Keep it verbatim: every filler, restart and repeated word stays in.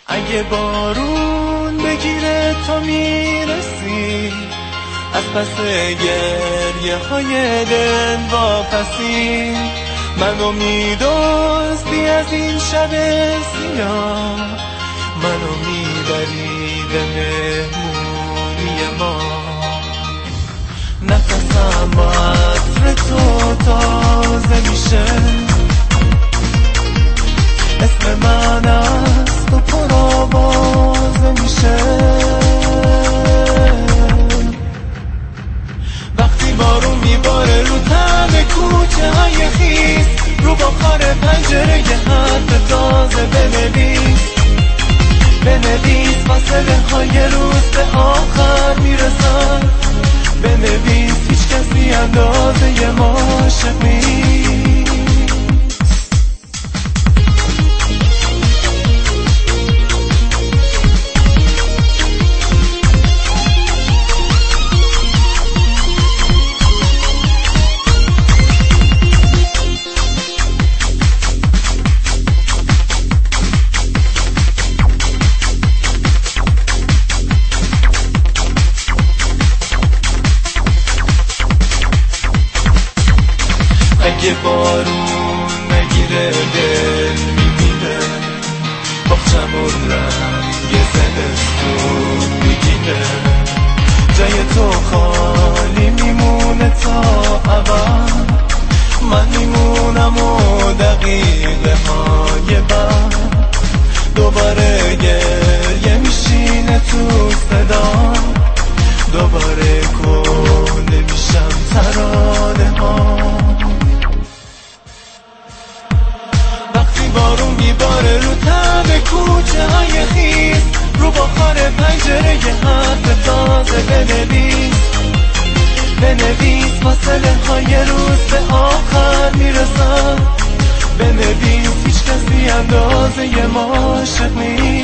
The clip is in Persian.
اگه بارون بگیره تو میرسی، از پس گریه های دل واپسی، منو میدزدی از این شب سیاه، منو میبری به مهمونی ما. نفسم با عطر تو تازه میشه، اسم من از تو پرآوازه میشه. وقتی بارون میباره رو تن کوچه های خیس، رو بخار پنجره یه حرف تازه بنویس، بنویس فاصله های روز به آخر میرسن، بنویس هیچ کسی اندازه ما عاشق نیست. اگه بارون نگیره دل میبینه، باغچمون رنگ زمستون میگیره، جای تو خالی میمونه تا ابد، من میمونم و دقیقه های بعد دوباره گریه میشینه تو صدا، دوباره کنده میشم ترانه ها. بارون میباره رو تب کوچه های خیس، رو بخار پنجره یه حرف تازه بنویس، بنویس فاصله های روز به آخر میرسن، بنویس هیچ کسی اندازه ما عاشق نیست.